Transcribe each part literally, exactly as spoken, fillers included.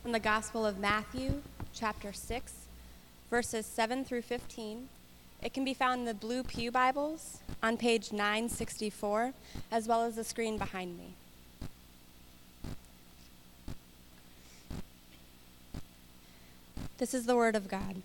from the Gospel of Matthew, chapter six, verses seven through fifteen. It can be found in the Blue Pew Bibles on page nine sixty-four, as well as the screen behind me. This is the word of God.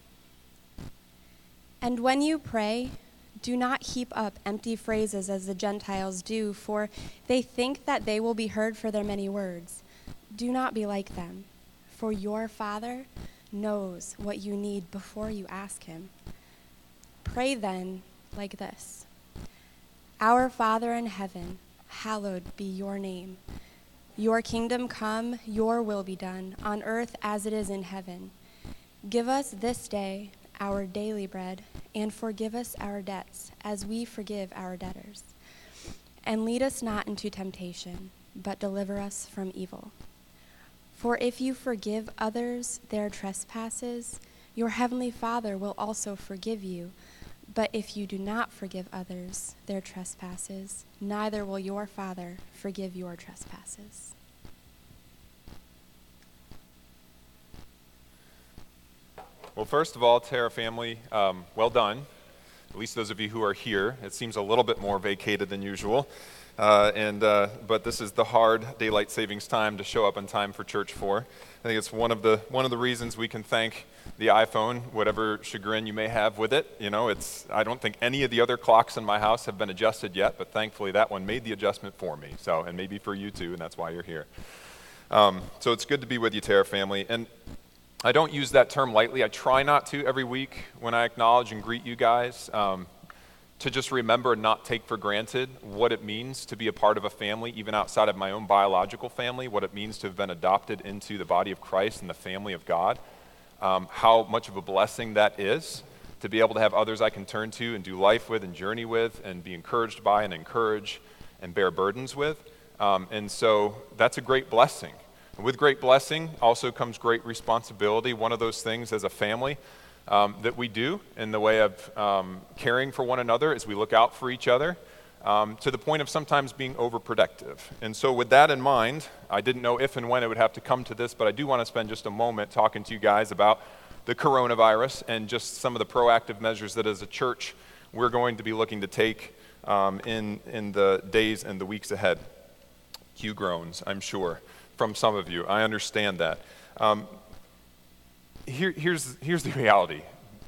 And when you pray, do not heap up empty phrases as the Gentiles do, for they think that they will be heard for their many words. Do not be like them, for your Father knows what you need before you ask him. Pray then like this: Our Father in heaven, hallowed be your name. Your kingdom come, your will be done, on earth as it is in heaven. Give us this day our daily bread, and forgive us our debts, as we forgive our debtors. And lead us not into temptation, but deliver us from evil. For if you forgive others their trespasses, your heavenly Father will also forgive you. But if you do not forgive others their trespasses, neither will your Father forgive your trespasses. Well, first of all, Terra family, um, well done. At least those of you who are here. It seems a little bit more vacated than usual. Uh, and uh, but this is the hard daylight savings time to show up on time for church for. I think it's one of the one of the reasons we can thank the iPhone, whatever chagrin you may have with it. You know, it's I don't think any of the other clocks in my house have been adjusted yet, but thankfully that one made the adjustment for me. So, and maybe for you too, and that's why you're here. Um, so it's good to be with you, Terra family. And I don't use that term lightly. I try not to every week when I acknowledge and greet you guys, um, to just remember and not take for granted what it means to be a part of a family, even outside of my own biological family, what it means to have been adopted into the body of Christ and the family of God, um, how much of a blessing that is to be able to have others I can turn to and do life with and journey with and be encouraged by and encourage and bear burdens with. Um, and so that's a great blessing. With great blessing also comes great responsibility. One of those things as a family um, that we do in the way of um, caring for one another as we look out for each other, um, to the point of sometimes being overprotective. And so with that in mind, I didn't know if and when it would have to come to this, but I do want to spend just a moment talking to you guys about the coronavirus and just some of the proactive measures that as a church we're going to be looking to take um, in, in the days and the weeks ahead. Cue groans, I'm sure, from some of you. I understand that. Um, here, here's, here's the reality.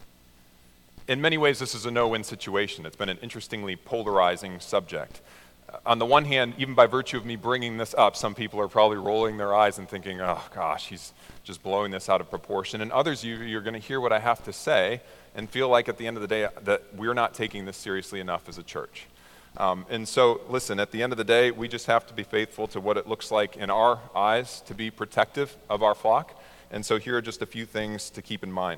In many ways, this is a no-win situation. It's been an interestingly polarizing subject. Uh, on the one hand, even by virtue of me bringing this up, some people are probably rolling their eyes and thinking, oh gosh, he's just blowing this out of proportion. And others, you, you're going to hear what I have to say and feel like at the end of the day that we're not taking this seriously enough as a church. Um, and so, listen, at the end of the day, we just have to be faithful to what it looks like in our eyes to be protective of our flock. And so here are just a few things to keep in mind.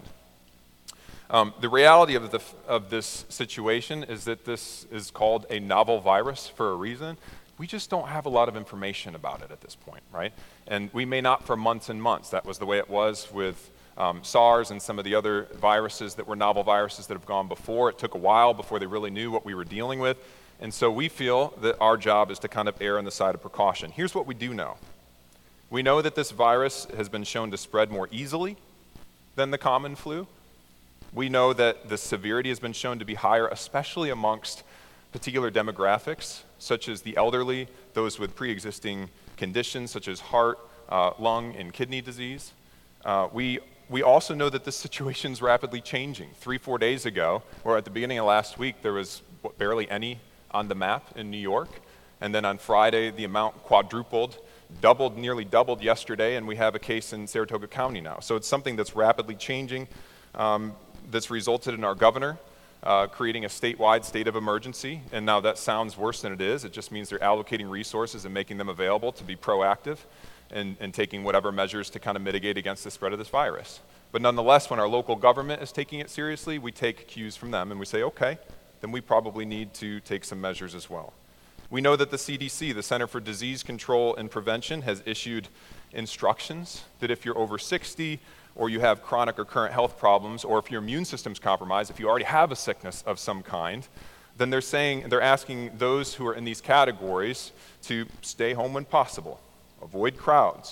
Um, the reality of, the, of this situation is that this is called a novel virus for a reason. We just don't have a lot of information about it at this point, right? And we may not for months and months. That was the way it was with um, SARS and some of the other viruses that were novel viruses that have gone before. It took a while before they really knew what we were dealing with. And so we feel that our job is to kind of err on the side of precaution. Here's what we do know. We know that this virus has been shown to spread more easily than the common flu. We know that the severity has been shown to be higher, especially amongst particular demographics, such as the elderly, those with pre-existing conditions such as heart, uh, lung, and kidney disease. Uh, we We also know that this situation is rapidly changing. Three, four days ago, or at the beginning of last week, there was barely any on the map in New York. And then on Friday, the amount quadrupled, doubled, nearly doubled yesterday, and we have a case in Saratoga County now. So it's something that's rapidly changing, um, that's resulted in our governor uh, creating a statewide state of emergency. And now that sounds worse than it is. It just means they're allocating resources and making them available to be proactive and, and taking whatever measures to kind of mitigate against the spread of this virus. But nonetheless, when our local government is taking it seriously, we take cues from them and we say, okay, then we probably need to take some measures as well. We know that the C D C, the Center for Disease Control and Prevention, has issued instructions that if you're over sixty or you have chronic or current health problems, or if your immune system's compromised, if you already have a sickness of some kind, then they're saying, they're asking those who are in these categories to stay home when possible, avoid crowds,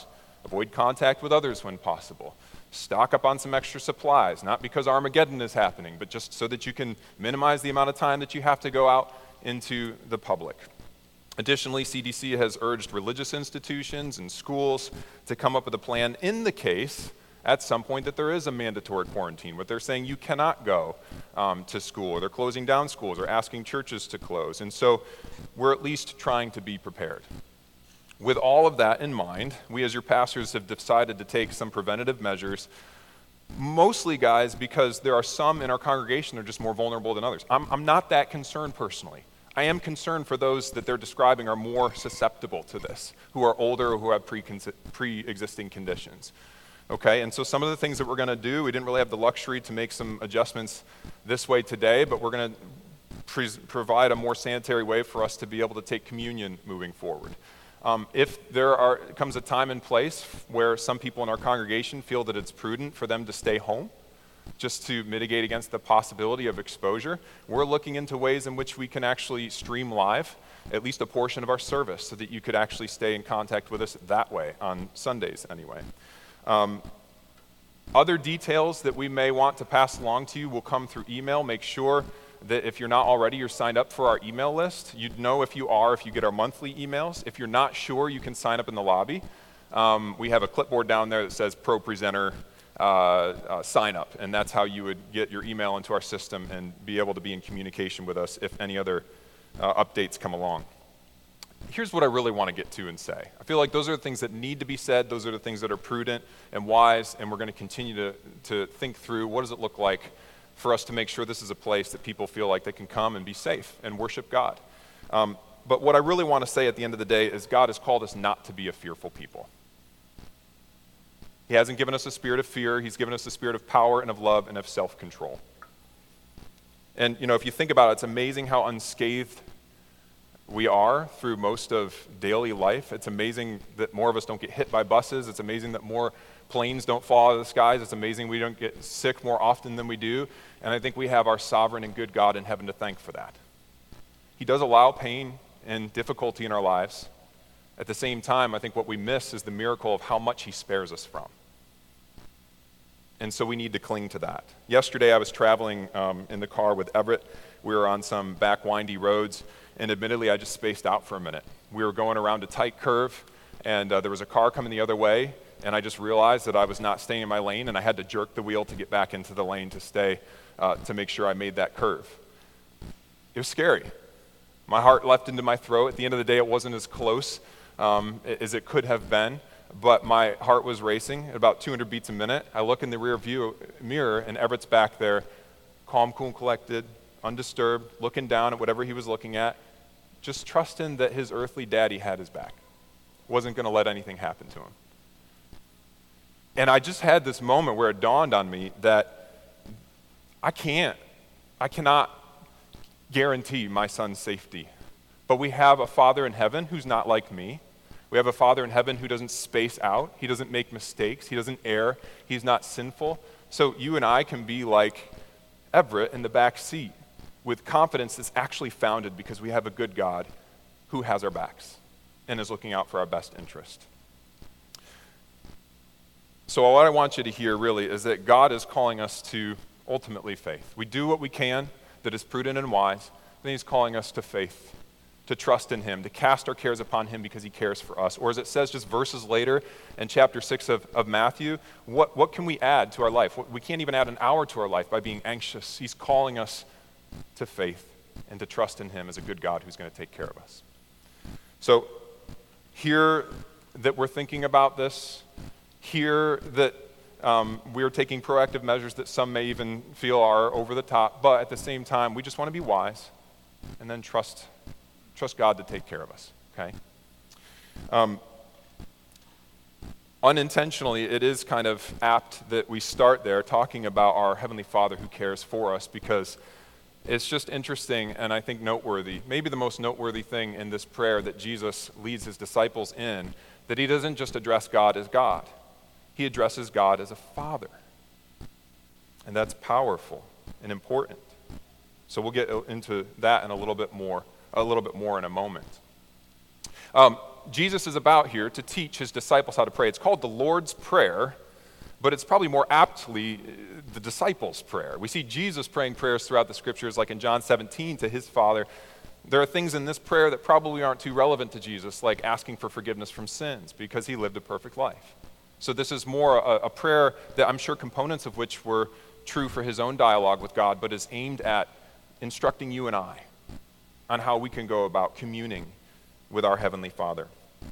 Avoid contact with others when possible. Stock up on some extra supplies, not because Armageddon is happening, but just so that you can minimize the amount of time that you have to go out into the public. Additionally, C D C has urged religious institutions and schools to come up with a plan in the case at some point that there is a mandatory quarantine, but they're saying you cannot go um, to school, or they're closing down schools, or asking churches to close. And so we're at least trying to be prepared. With all of that in mind, we as your pastors have decided to take some preventative measures, mostly, guys, because there are some in our congregation that are just more vulnerable than others. I'm, I'm not that concerned personally. I am concerned for those that they're describing are more susceptible to this, who are older or who have pre- pre-existing conditions. Okay, and so some of the things that we're going to do, we didn't really have the luxury to make some adjustments this way today, but we're going to pre- provide a more sanitary way for us to be able to take communion moving forward. Um, if there are, comes a time and place where some people in our congregation feel that it's prudent for them to stay home, just to mitigate against the possibility of exposure, we're looking into ways in which we can actually stream live at least a portion of our service so that you could actually stay in contact with us that way, on Sundays anyway. Um, other details that we may want to pass along to you will come through email. Make sure that if you're not already, you're signed up for our email list. You'd know if you are if you get our monthly emails. If you're not sure, you can sign up in the lobby. Um, we have a clipboard down there that says Pro Presenter uh, uh, sign up, and that's how you would get your email into our system and be able to be in communication with us if any other uh, updates come along. Here's what I really want to get to and say. I feel like those are the things that need to be said. Those are the things that are prudent and wise, and we're going to continue to, to think through what does it look like for us to make sure this is a place that people feel like they can come and be safe and worship God. Um, but what I really want to say at the end of the day is God has called us not to be a fearful people. He hasn't given us a spirit of fear. He's given us a spirit of power and of love and of self-control. And, you know, if you think about it, it's amazing how unscathed we are through most of daily life. It's amazing that more of us don't get hit by buses. It's amazing that more planes don't fall out of the skies. It's amazing we don't get sick more often than we do. And I think we have our sovereign and good God in heaven to thank for that. He does allow pain and difficulty in our lives. At the same time, I think what we miss is the miracle of how much he spares us from. And so we need to cling to that. Yesterday I was traveling um, in the car with Everett. We were on some back windy roads, and admittedly I just spaced out for a minute. We were going around a tight curve, and uh, there was a car coming the other way, and I just realized that I was not staying in my lane, and I had to jerk the wheel to get back into the lane to stay, uh, to make sure I made that curve. It was scary. My heart leapt into my throat. At the end of the day, it wasn't as close um, as it could have been, but my heart was racing at about two hundred beats a minute. I look in the rear view mirror, and Everett's back there, calm, cool, and collected, undisturbed, looking down at whatever he was looking at, just trusting that his earthly daddy had his back, wasn't going to let anything happen to him. And I just had this moment where it dawned on me that I can't, I cannot guarantee my son's safety. But we have a Father in heaven who's not like me. We have a Father in heaven who doesn't space out. He doesn't make mistakes. He doesn't err. He's not sinful. So you and I can be like Everett in the back seat with confidence that's actually founded because we have a good God who has our backs and is looking out for our best interest. So what I want you to hear really is that God is calling us to ultimately faith. We do what we can that is prudent and wise, then he's calling us to faith, to trust in him, to cast our cares upon him because he cares for us. Or as it says just verses later in chapter six of, of Matthew, what, what can we add to our life? We can't even add an hour to our life by being anxious. He's calling us to faith and to trust in him as a good God who's going to take care of us. So hear that we're thinking about this. Hear that um, we're taking proactive measures that some may even feel are over the top, but at the same time, we just want to be wise and then trust trust God to take care of us, okay? Um, unintentionally, it is kind of apt that we start there talking about our Heavenly Father who cares for us, because it's just interesting and I think noteworthy, maybe the most noteworthy thing in this prayer that Jesus leads his disciples in, that he doesn't just address God as God. He addresses God as a Father. And that's powerful and important. So we'll get into that in a little bit more, a little bit more in a moment. Um, Jesus is about here to teach his disciples how to pray. It's called the Lord's Prayer, but it's probably more aptly the disciples' prayer. We see Jesus praying prayers throughout the scriptures, like in John seventeen to his Father. There are things in this prayer that probably aren't too relevant to Jesus, like asking for forgiveness from sins, because he lived a perfect life. So this is more a, a prayer that I'm sure components of which were true for his own dialogue with God, but is aimed at instructing you and I on how we can go about communing with our Heavenly Father.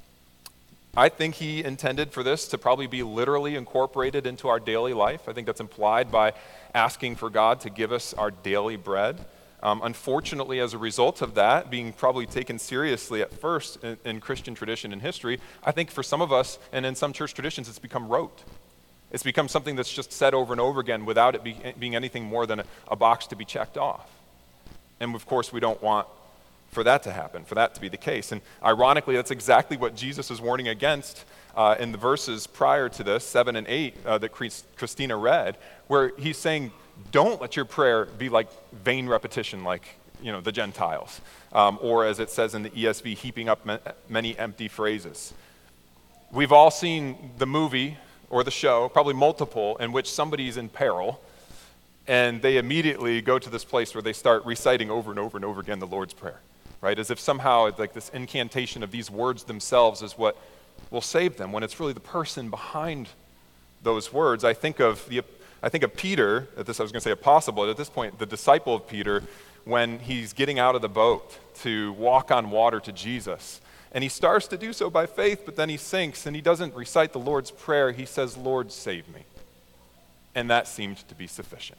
I think he intended for this to probably be literally incorporated into our daily life. I think that's implied by asking for God to give us our daily bread. Um, unfortunately, as a result of that being probably taken seriously at first in, in Christian tradition and history, I think for some of us and in some church traditions, it's become rote. It's become something that's just said over and over again without it be, being anything more than a, a box to be checked off. And of course, we don't want for that to happen, for that to be the case. And ironically, that's exactly what Jesus is warning against uh, in the verses prior to this, seven and eight, uh, that Christina read, where he's saying, don't let your prayer be like vain repetition, like, you know, the Gentiles. Um, or as it says in the E S V, heaping up ma- many empty phrases. We've all seen the movie or the show, probably multiple, in which somebody's in peril, and they immediately go to this place where they start reciting over and over and over again the Lord's Prayer, right? As if somehow it's like this incantation of these words themselves is what will save them, when it's really the person behind those words. I think of the I think of Peter, at this I was going to say apostle, but at this point, the disciple of Peter, when he's getting out of the boat to walk on water to Jesus. And he starts to do so by faith, but then he sinks, and he doesn't recite the Lord's Prayer. He says, Lord, save me. And that seemed to be sufficient.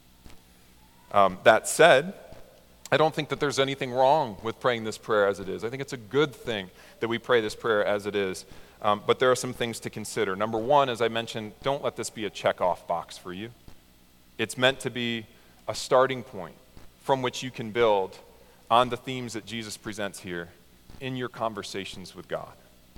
Um, that said, I don't think that there's anything wrong with praying this prayer as it is. I think it's a good thing that we pray this prayer as it is. Um, but there are some things to consider. Number one, as I mentioned, don't let this be a check-off box for you. It's meant to be a starting point from which you can build on the themes that Jesus presents here in your conversations with God.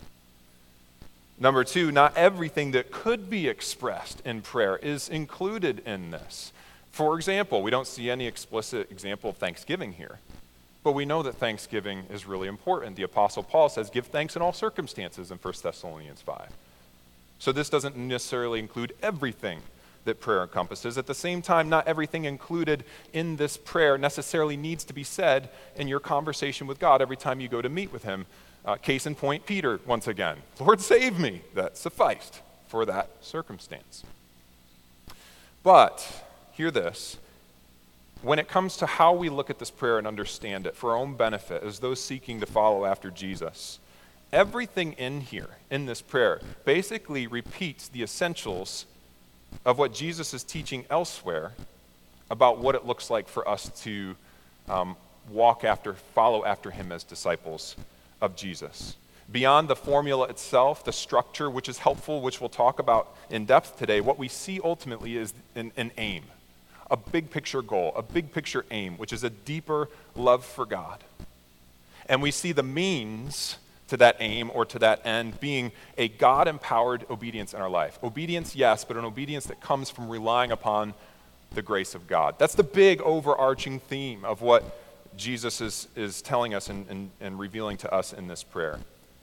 Number two, not everything that could be expressed in prayer is included in this. For example, we don't see any explicit example of thanksgiving here. But we know that thanksgiving is really important. The Apostle Paul says, give thanks in all circumstances in First Thessalonians five. So this doesn't necessarily include everything that prayer encompasses. At the same time, not everything included in this prayer necessarily needs to be said in your conversation with God every time you go to meet with him. Uh, case in point, Peter, once again. Lord, save me. That sufficed for that circumstance. But, hear this. When it comes to how we look at this prayer and understand it for our own benefit as those seeking to follow after Jesus, everything in here, in this prayer, basically repeats the essentials of what Jesus is teaching elsewhere about what it looks like for us to um, walk after, follow after him as disciples of Jesus. Beyond the formula itself, the structure, which is helpful, which we'll talk about in depth today, what we see ultimately is an, an aim. A big picture goal, a big picture aim, which is a deeper love for God. And we see the means to that aim or to that end being a God-empowered obedience in our life. Obedience, yes, but an obedience that comes from relying upon the grace of God. That's the big overarching theme of what Jesus is, is telling us and, and, and revealing to us in this prayer.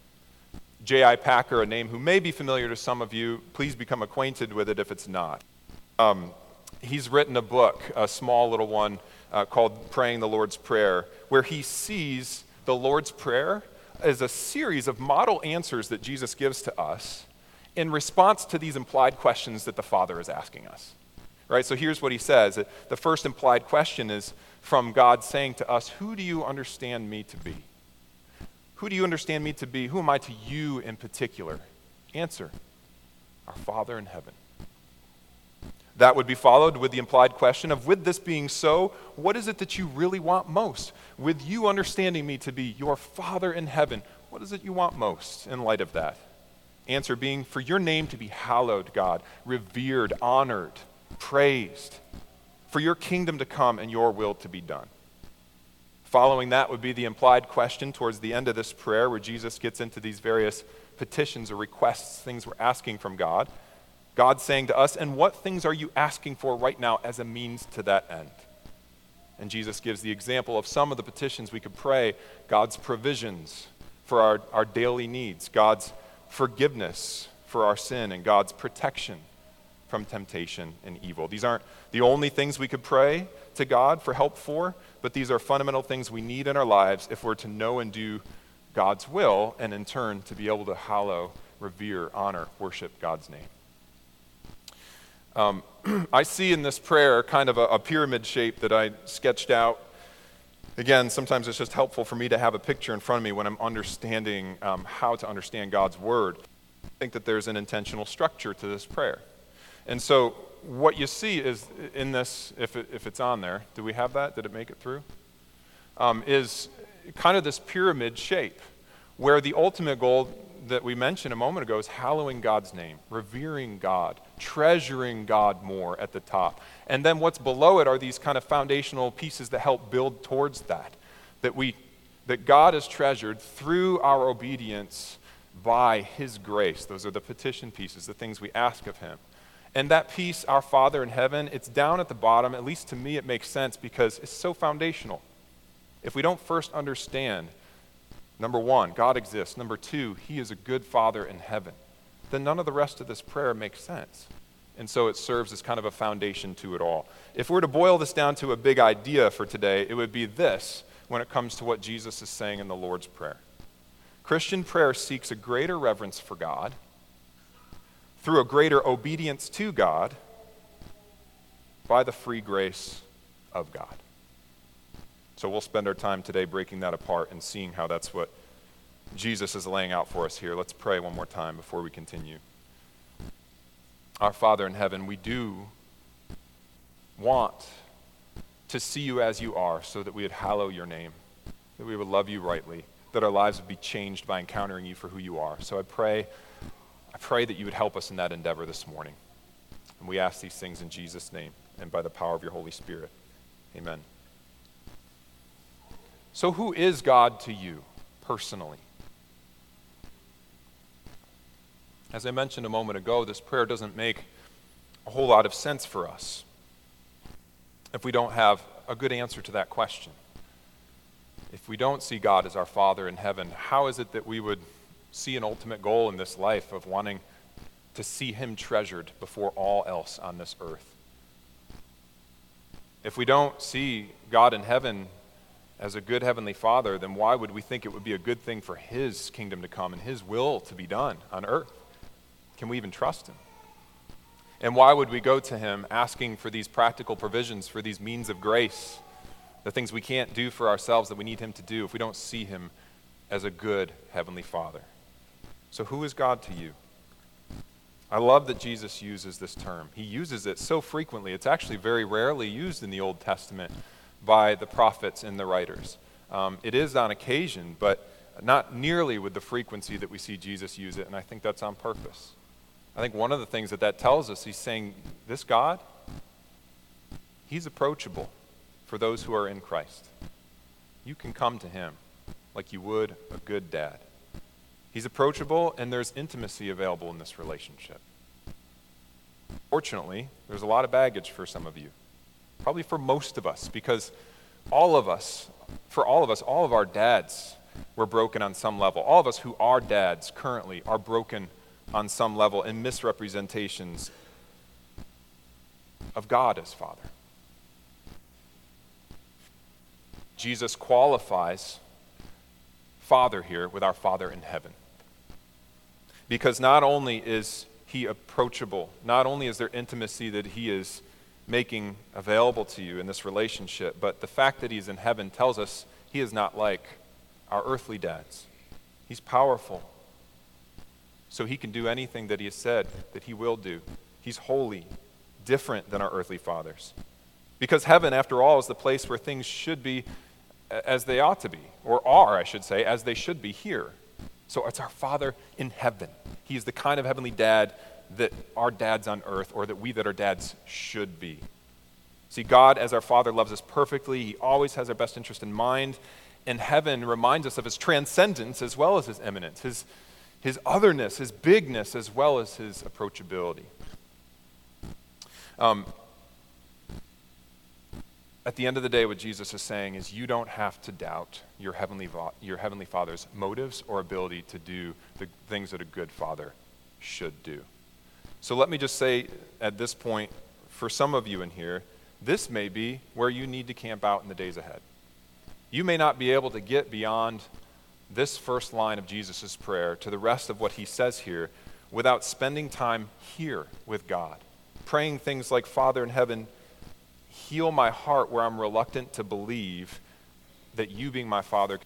J I Packer, a name who may be familiar to some of you, please become acquainted with it if it's not. Um, He's written a book, a small little one, uh, called Praying the Lord's Prayer, where he sees the Lord's Prayer as a series of model answers that Jesus gives to us in response to these implied questions that the Father is asking us. Right? So here's what he says. The first implied question is from God saying to us, who do you understand me to be? Who do you understand me to be? Who am I to you in particular? Answer, our Father in heaven. That would be followed with the implied question of, with this being so, what is it that you really want most? With you understanding me to be your Father in heaven, what is it you want most in light of that? Answer being, for your name to be hallowed, God, revered, honored, praised, for your kingdom to come and your will to be done. Following that would be the implied question towards the end of this prayer, where Jesus gets into these various petitions or requests, things we're asking from God. God saying to us, and what things are you asking for right now as a means to that end? And Jesus gives the example of some of the petitions we could pray, God's provisions for our, our daily needs, God's forgiveness for our sin, and God's protection from temptation and evil. These aren't the only things we could pray to God for help for, but these are fundamental things we need in our lives if we're to know and do God's will, and in turn to be able to hallow, revere, honor, worship God's name. Um, I see in this prayer kind of a, a pyramid shape that I sketched out. Again, sometimes it's just helpful for me to have a picture in front of me when I'm understanding um, how to understand God's word. I think that there's an intentional structure to this prayer. And so what you see is in this, if, it, if it's on there, do we have that? Did it make it through? Um, is kind of this pyramid shape where the ultimate goal that we mentioned a moment ago is hallowing God's name, revering God, treasuring God more at the top. And then what's below it are these kind of foundational pieces that help build towards that, that we, that God is treasured through our obedience by his grace. Those are the petition pieces, the things we ask of him. And that piece, our Father in heaven, it's down at the bottom. At least to me it makes sense because it's so foundational. If we don't first understand, number one, God exists. Number two, he is a good Father in heaven. Then none of the rest of this prayer makes sense. And so it serves as kind of a foundation to it all. If we're to boil this down to a big idea for today, it would be this when it comes to what Jesus is saying in the Lord's Prayer. Christian prayer seeks a greater reverence for God through a greater obedience to God by the free grace of God. So we'll spend our time today breaking that apart and seeing how that's what Jesus is laying out for us here. Let's pray one more time before we continue. Our Father in heaven, we do want to see you as you are so that we would hallow your name, that we would love you rightly, that our lives would be changed by encountering you for who you are. So I pray, I pray that you would help us in that endeavor this morning. And we ask these things in Jesus' name and by the power of your Holy Spirit. Amen. So who is God to you personally? As I mentioned a moment ago, this prayer doesn't make a whole lot of sense for us if we don't have a good answer to that question. If we don't see God as our Father in heaven, how is it that we would see an ultimate goal in this life of wanting to see him treasured before all else on this earth? If we don't see God in heaven as a good heavenly Father, then why would we think it would be a good thing for his kingdom to come and his will to be done on earth? Can we even trust him? And why would we go to him asking for these practical provisions, for these means of grace, the things we can't do for ourselves that we need him to do if we don't see him as a good heavenly Father? So who is God to you? I love that Jesus uses this term. He uses it so frequently. It's actually very rarely used in the Old Testament by the prophets and the writers. Um, it is on occasion, but not nearly with the frequency that we see Jesus use it, and I think that's on purpose. I think one of the things that that tells us, he's saying, this God, he's approachable for those who are in Christ. You can come to him like you would a good dad. He's approachable, and there's intimacy available in this relationship. Fortunately, there's a lot of baggage for some of you, probably for most of us, because all of us, for all of us, all of our dads were broken on some level. All of us who are dads currently are broken on some level in misrepresentations of God as Father. Jesus qualifies Father here with our Father in heaven. Because not only is he approachable, not only is there intimacy that he is making available to you in this relationship, but the fact that he's in heaven tells us he is not like our earthly dads. He's powerful. So he can do anything that he has said that he will do. He's holy, different than our earthly fathers. Because heaven, after all, is the place where things should be as they ought to be, or are, I should say, as they should be here. So it's our Father in heaven. He is the kind of heavenly dad that our dads on earth, or that we that are dads should be. See, God as our Father loves us perfectly. He always has our best interest in mind. And heaven reminds us of his transcendence as well as his immanence, his, his otherness, his bigness, as well as his approachability. Um, At the end of the day, what Jesus is saying is you don't have to doubt your heavenly, your heavenly Father's motives or ability to do the things that a good father should do. So let me just say at this point, for some of you in here, this may be where you need to camp out in the days ahead. You may not be able to get beyond this first line of Jesus' prayer to the rest of what he says here without spending time here with God, praying things like, Father in heaven, heal my heart where I'm reluctant to believe that you being my Father.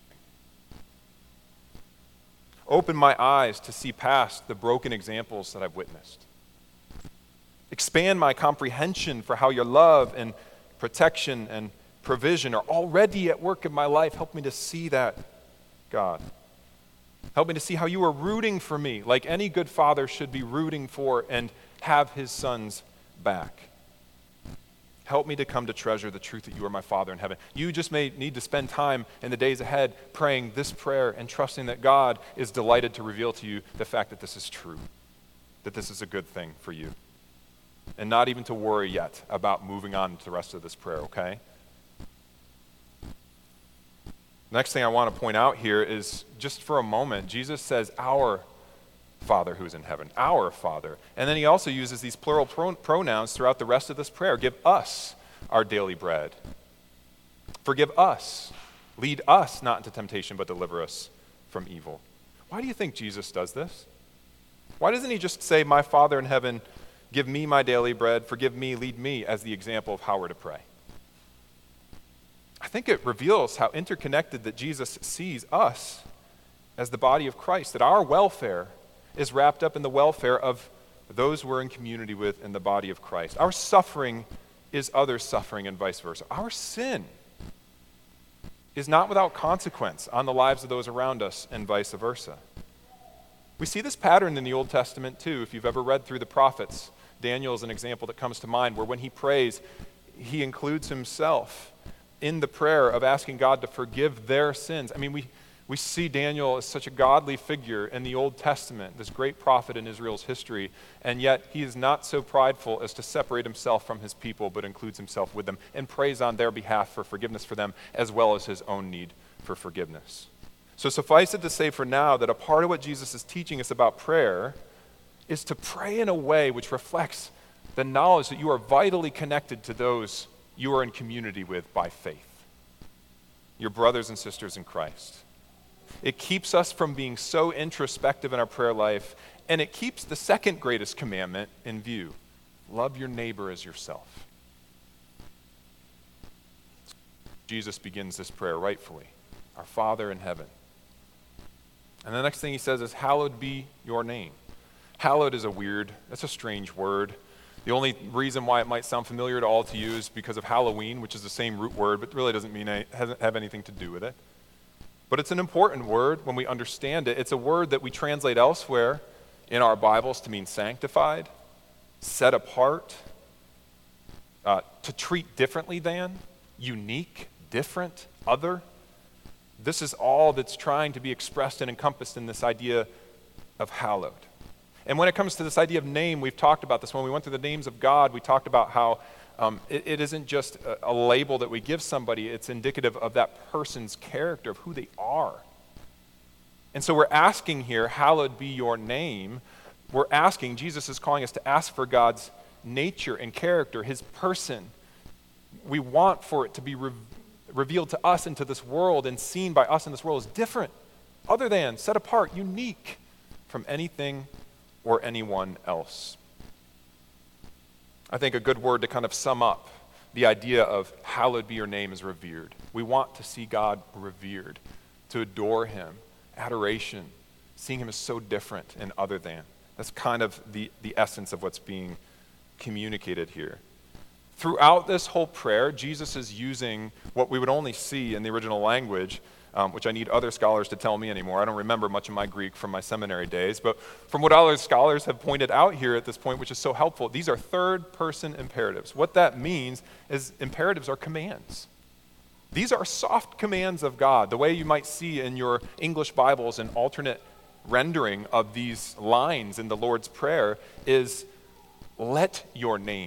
Open my eyes to see past the broken examples that I've witnessed. Expand my comprehension for how your love and protection and provision are already at work in my life. Help me to see that, God. Help me to see how you are rooting for me, like any good father should be rooting for and have his sons back. Help me to come to treasure the truth that you are my Father in heaven. You just may need to spend time in the days ahead praying this prayer and trusting that God is delighted to reveal to you the fact that this is true, that this is a good thing for you. And not even to worry yet about moving on to the rest of this prayer, okay? Next thing I want to point out here is just for a moment, Jesus says, our Father who is in heaven, our Father. And then he also uses these plural pro- pronouns throughout the rest of this prayer. Give us our daily bread. Forgive us. Lead us not into temptation, but deliver us from evil. Why do you think Jesus does this? Why doesn't he just say, my Father in heaven, give me my daily bread, forgive me, lead me, as the example of how we're to pray? I think it reveals how interconnected that Jesus sees us as the body of Christ, that our welfare is wrapped up in the welfare of those we're in community with in the body of Christ. Our suffering is others' suffering and vice versa. Our sin is not without consequence on the lives of those around us and vice versa. We see this pattern in the Old Testament too. If you've ever read through the prophets, Daniel is an example that comes to mind where when he prays, he includes himself in the prayer of asking God to forgive their sins. I mean, we We see Daniel as such a godly figure in the Old Testament, this great prophet in Israel's history, and yet he is not so prideful as to separate himself from his people, but includes himself with them and prays on their behalf for forgiveness for them, as well as his own need for forgiveness. So suffice it to say for now that a part of what Jesus is teaching us about prayer is to pray in a way which reflects the knowledge that you are vitally connected to those you are in community with by faith, your brothers and sisters in Christ. It keeps us from being so introspective in our prayer life, and it keeps the second greatest commandment in view. Love your neighbor as yourself. Jesus begins this prayer rightfully. Our Father in heaven. And the next thing he says is, hallowed be your name. Hallowed is a weird, that's a strange word. The only reason why it might sound familiar to all to you is because of Halloween, which is the same root word, but really doesn't mean it doesn't have anything to do with it. But it's an important word when we understand it. It's a word that we translate elsewhere in our Bibles to mean sanctified, set apart, uh, to treat differently than, unique, different, other. This is all that's trying to be expressed and encompassed in this idea of hallowed. And when it comes to this idea of name, we've talked about this. When we went through the names of God, we talked about how um, it, it isn't just a, a label that we give somebody. It's indicative of that person's character, of who they are. And so we're asking here, hallowed be your name. We're asking, Jesus is calling us to ask for God's nature and character, his person. We want for it to be re- revealed to us and to this world and seen by us in this world as different, other than, set apart, unique from anything or anyone else. I think a good word to kind of sum up the idea of hallowed be your name is revered. We want to see God revered, to adore him, adoration, seeing him as so different and other than. That's kind of the, the essence of what's being communicated here. Throughout this whole prayer, Jesus is using what we would only see in the original language, um, which I need other scholars to tell me anymore. I don't remember much of my Greek from my seminary days, but from what other scholars have pointed out here at this point, which is so helpful, these are third-person imperatives. What that means is imperatives are commands. These are soft commands of God, the way you might see in your English Bibles an alternate rendering of these lines in the Lord's Prayer is, let your name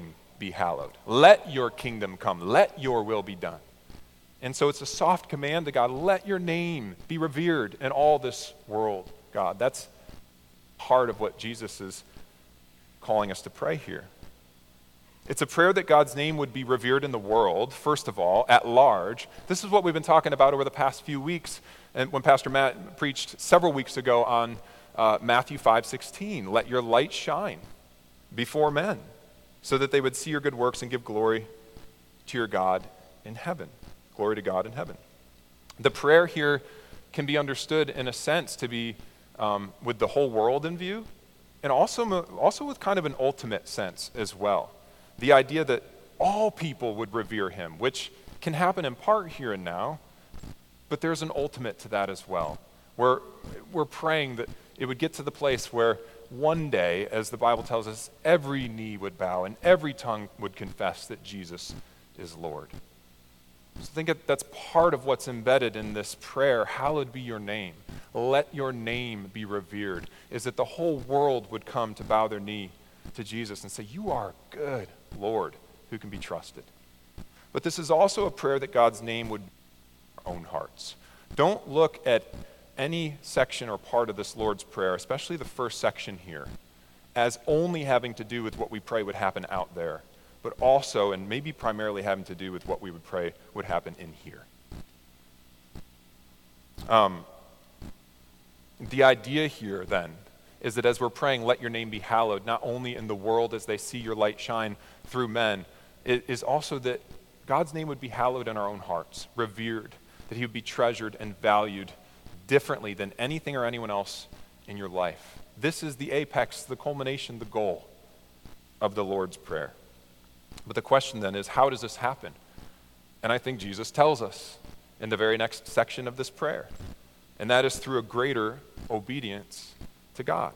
be hallowed. Let your kingdom come. Let your will be done. And so it's a soft command to God, let your name be revered in all this world, God. That's part of what Jesus is calling us to pray here. It's a prayer that God's name would be revered in the world, first of all, at large. This is what we've been talking about over the past few weeks, and when Pastor Matt preached several weeks ago on uh, Matthew five sixteen, let your light shine before men, so that they would see your good works and give glory to your God in heaven. Glory to God in heaven. The prayer here can be understood in a sense to be um, with the whole world in view, and also, also with kind of an ultimate sense as well. The idea that all people would revere him, which can happen in part here and now, but there's an ultimate to that as well. We're, we're praying that it would get to the place where one day, as the Bible tells us, every knee would bow and every tongue would confess that Jesus is Lord. So I think that that's part of what's embedded in this prayer, hallowed be your name. Let your name be revered, is that the whole world would come to bow their knee to Jesus and say, you are good, Lord, who can be trusted. But this is also a prayer that God's name would be in our own hearts. Don't look at any section or part of this Lord's Prayer, especially the first section here, as only having to do with what we pray would happen out there, but also, and maybe primarily having to do with what we would pray would happen in here. Um, the idea here, then, is that as we're praying, let your name be hallowed, not only in the world as they see your light shine through men, it is also that God's name would be hallowed in our own hearts, revered, that he would be treasured and valued differently than anything or anyone else in your life. This is the apex, the culmination, the goal of the Lord's Prayer. But the question then is, how does this happen? And I think Jesus tells us in the very next section of this prayer, and that is through a greater obedience to God.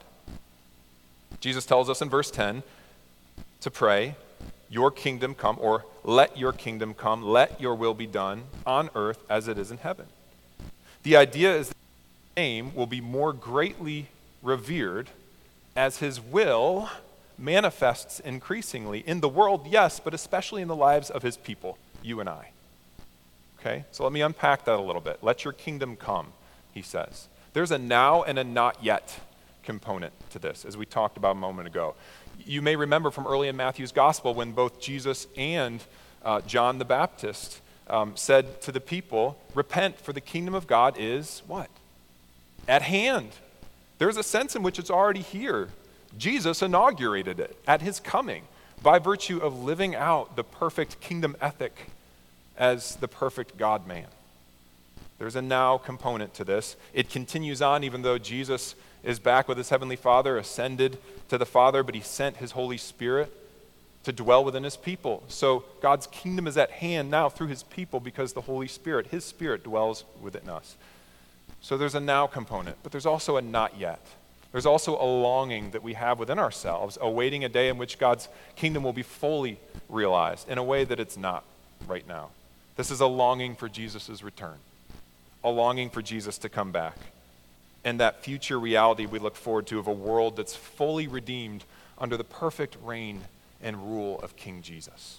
Jesus tells us in verse ten to pray, your kingdom come, or let your kingdom come, let your will be done on earth as it is in heaven. The idea is that his name will be more greatly revered as his will manifests increasingly in the world, yes, but especially in the lives of his people, you and I. Okay, so let me unpack that a little bit. Let your kingdom come, he says. There's a now and a not yet component to this, as we talked about a moment ago. You may remember from early in Matthew's gospel when both Jesus and uh, John the Baptist um, said to the people, repent, for the kingdom of God is what? At hand. There's a sense in which it's already here. Jesus inaugurated it at his coming by virtue of living out the perfect kingdom ethic as the perfect God-man. There's a now component to this. It continues on even though Jesus is back with his heavenly Father, ascended to the Father, but he sent his Holy Spirit to dwell within his people. So God's kingdom is at hand now through his people because the Holy Spirit, his Spirit, dwells within us. So there's a now component, but there's also a not yet. There's also a longing that we have within ourselves, awaiting a day in which God's kingdom will be fully realized in a way that it's not right now. This is a longing for Jesus' return, a longing for Jesus to come back, and that future reality we look forward to of a world that's fully redeemed under the perfect reign and rule of King Jesus.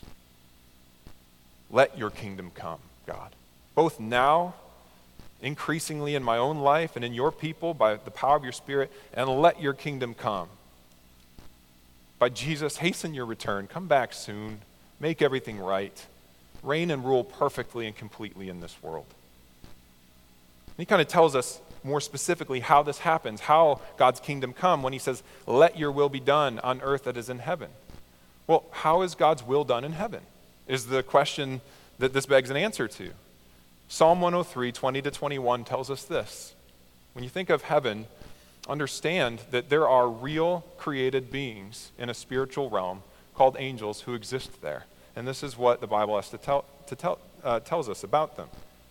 Let your kingdom come, God, both now, increasingly in my own life and in your people by the power of your Spirit, and let your kingdom come. By Jesus, hasten your return. Come back soon. Make everything right. Reign and rule perfectly and completely in this world. And he kind of tells us more specifically how this happens, how God's kingdom come when he says, let your will be done on earth that is in heaven. Well, how is God's will done in heaven is the question that this begs an answer to. Psalm one oh three, twenty to twenty-one tells us this. When you think of heaven, understand that there are real created beings in a spiritual realm called angels who exist there. And this is what the Bible has to tell, to tell, uh, tells us about them.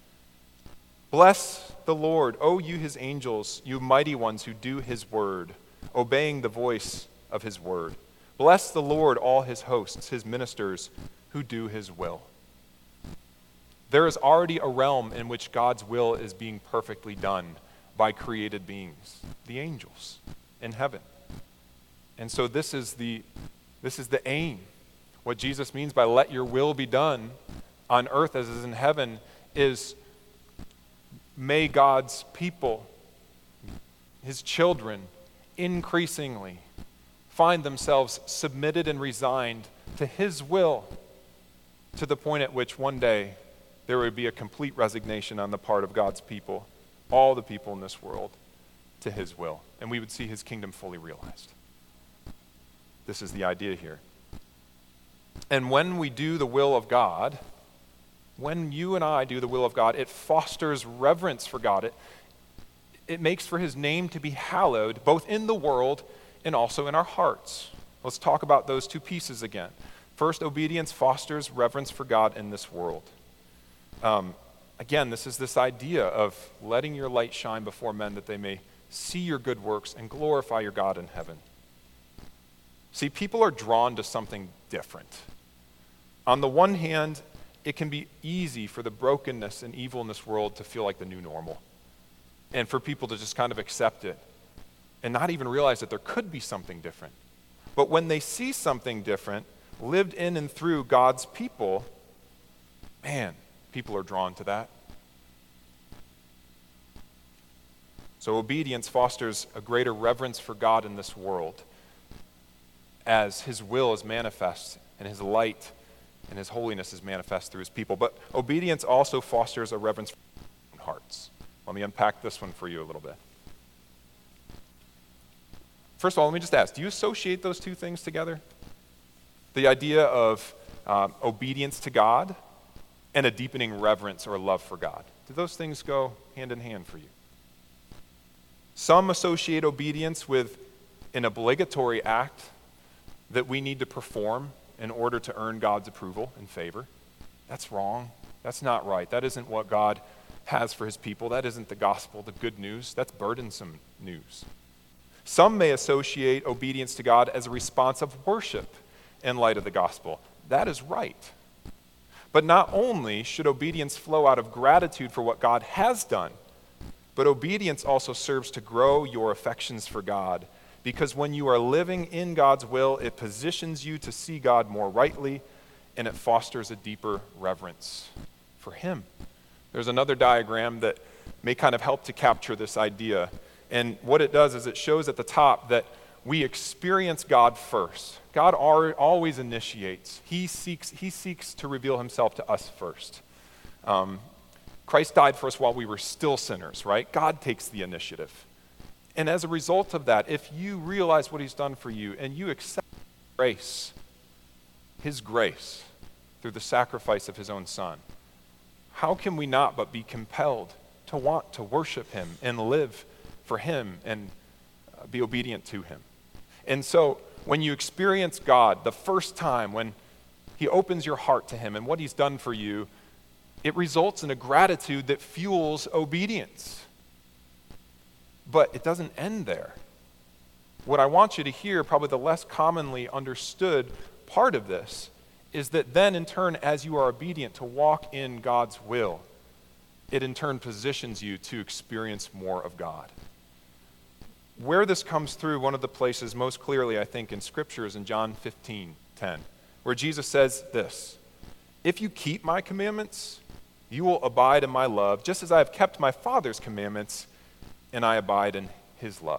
Bless the Lord, O you his angels, you mighty ones who do his word, obeying the voice of his word. Bless the Lord, all his hosts, his ministers who do his will. There is already a realm in which God's will is being perfectly done by created beings, the angels in heaven. And so this is the, this is the aim. What Jesus means by let your will be done on earth as is in heaven is may God's people, his children, increasingly find themselves submitted and resigned to his will, to the point at which one day there would be a complete resignation on the part of God's people, all the people in this world, to his will, and we would see his kingdom fully realized. This is the idea here. And when we do the will of God, when you and I do the will of God, it fosters reverence for God. It, it makes for his name to be hallowed, both in the world and also in our hearts. Let's talk about those two pieces again. First, obedience fosters reverence for God in this world. Um, again, this is this idea of letting your light shine before men that they may see your good works and glorify your God in heaven. See, people are drawn to something different. On the one hand, it can be easy for the brokenness and evil in this world to feel like the new normal, and for people to just kind of accept it and not even realize that there could be something different. But when they see something different lived in and through God's people, man, people are drawn to that. So obedience fosters a greater reverence for God in this world as his will is manifest and his light and his holiness is manifest through his people. But obedience also fosters a reverence for hearts. Let me unpack this one for you a little bit. First of all, let me just ask, do you associate those two things together? The idea of um, obedience to God and a deepening reverence or love for God. Do those things go hand in hand for you? Some associate obedience with an obligatory act that we need to perform in order to earn God's approval and favor. That's wrong. That's not right. That isn't what God has for his people. That isn't the gospel, the good news. That's burdensome news. Some may associate obedience to God as a response of worship in light of the gospel. That is right. But not only should obedience flow out of gratitude for what God has done, but obedience also serves to grow your affections for God, because when you are living in God's will, it positions you to see God more rightly, and it fosters a deeper reverence for him. There's another diagram that may kind of help to capture this idea. And what it does is it shows at the top that we experience God first. God always initiates. He seeks, he seeks to reveal himself to us first. Um, Christ died for us while we were still sinners, right? God takes the initiative. And as a result of that, if you realize what he's done for you and you accept grace, his grace, through the sacrifice of his own son, how can we not but be compelled to want to worship him and live for him and be obedient to him? And so when you experience God the first time, when he opens your heart to him and what he's done for you, it results in a gratitude that fuels obedience. But it doesn't end there. What I want you to hear, probably the less commonly understood part of this, is that then in turn, as you are obedient to walk in God's will, it in turn positions you to experience more of God. Where this comes through, one of the places most clearly, I think, in Scripture is in John fifteen ten, where Jesus says this: "If you keep my commandments, you will abide in my love, just as I have kept my Father's commandments, and I abide in his love."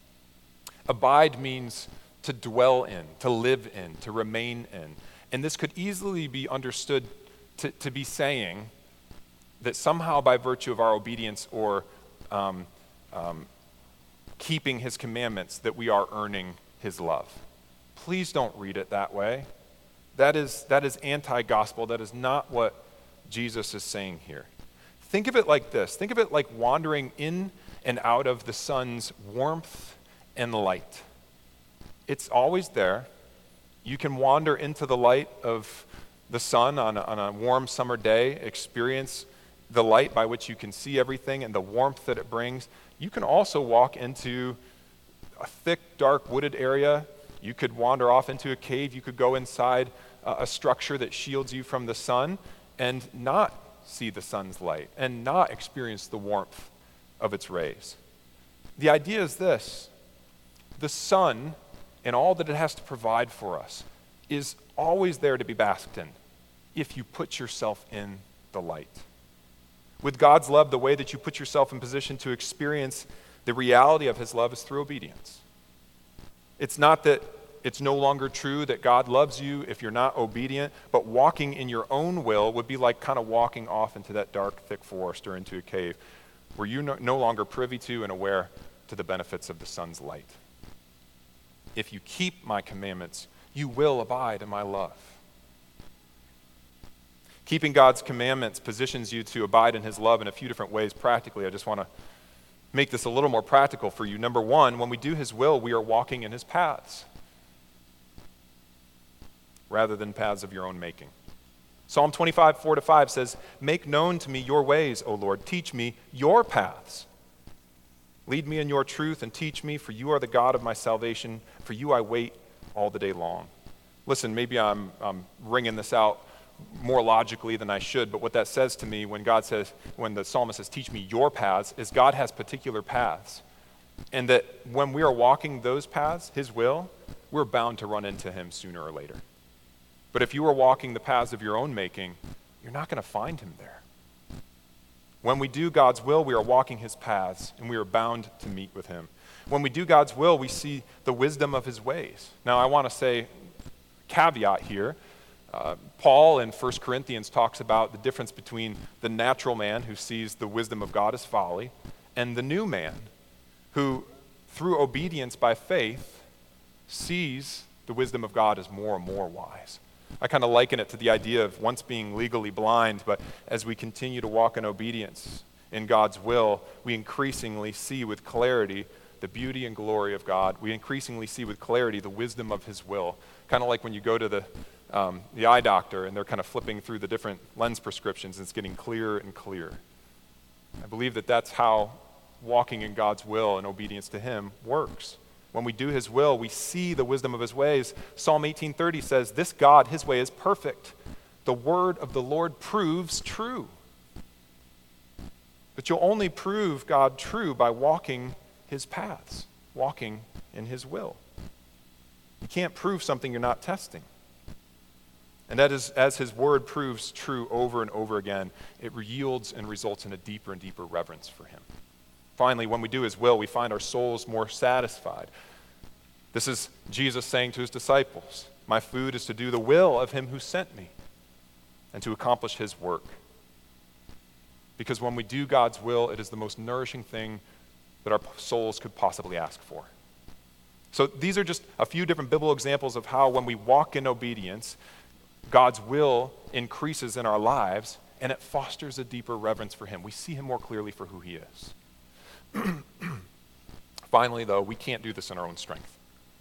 Abide means to dwell in, to live in, to remain in. And this could easily be understood to, to be saying that somehow by virtue of our obedience or um, um, keeping his commandments that we are earning his love. Please don't read it that way. That is, that is anti-gospel. That is not what Jesus is saying here. Think of it like this. Think of it like wandering in and out of the sun's warmth and light. It's always there. You can wander into the light of the sun on a, on a warm summer day, experience the light by which you can see everything and the warmth that it brings. You can also walk into a thick, dark, wooded area. You could wander off into a cave. You could go inside a, a structure that shields you from the sun and not see the sun's light and not experience the warmth of its rays. The idea is this: the sun and all that it has to provide for us is always there to be basked in if you put yourself in the light. With God's love, the way that you put yourself in position to experience the reality of his love is through obedience. It's not that it's no longer true that God loves you if you're not obedient, but walking in your own will would be like kind of walking off into that dark, thick forest or into a cave where you're no, no longer privy to and aware to the benefits of the sun's light. If you keep my commandments, you will abide in my love. Keeping God's commandments positions you to abide in his love in a few different ways practically. I just want to make this a little more practical for you. Number one, when we do his will, we are walking in his paths rather than paths of your own making. Psalm twenty-five, four to five says, "Make known to me your ways, O Lord. Teach me your paths. Lead me in your truth and teach me, for you are the God of my salvation. For you I wait all the day long." Listen, maybe I'm, I'm wringing this out more logically than I should, but what that says to me when God says, when the psalmist says, "Teach me your paths," is God has particular paths. And that when we are walking those paths, his will, we're bound to run into him sooner or later. But if you are walking the paths of your own making, you're not going to find him there. When we do God's will, we are walking his paths, and we are bound to meet with him. When we do God's will, we see the wisdom of his ways. Now, I want to say, caveat here, uh, Paul in First Corinthians talks about the difference between the natural man who sees the wisdom of God as folly and the new man who, through obedience by faith, sees the wisdom of God as more and more wise. I kind of liken it to the idea of once being legally blind, but as we continue to walk in obedience in God's will, we increasingly see with clarity the beauty and glory of God. We increasingly see with clarity the wisdom of his will. Kind of like when you go to the um, the eye doctor and they're kind of flipping through the different lens prescriptions and it's getting clearer and clearer. I believe that that's how walking in God's will and obedience to him works. When we do his will, we see the wisdom of his ways. Psalm eighteen thirty says, "This God, his way is perfect. The word of the Lord proves true." But you'll only prove God true by walking his paths, walking in his will. You can't prove something you're not testing. And that is, as his word proves true over and over again, it yields and results in a deeper and deeper reverence for him. Finally, when we do his will, we find our souls more satisfied. This is Jesus saying to his disciples, "My food is to do the will of him who sent me and to accomplish his work." Because when we do God's will, it is the most nourishing thing that our souls could possibly ask for. So these are just a few different biblical examples of how when we walk in obedience, God's will increases in our lives and it fosters a deeper reverence for him. We see him more clearly for who he is. Finally, though, we can't do this in our own strength.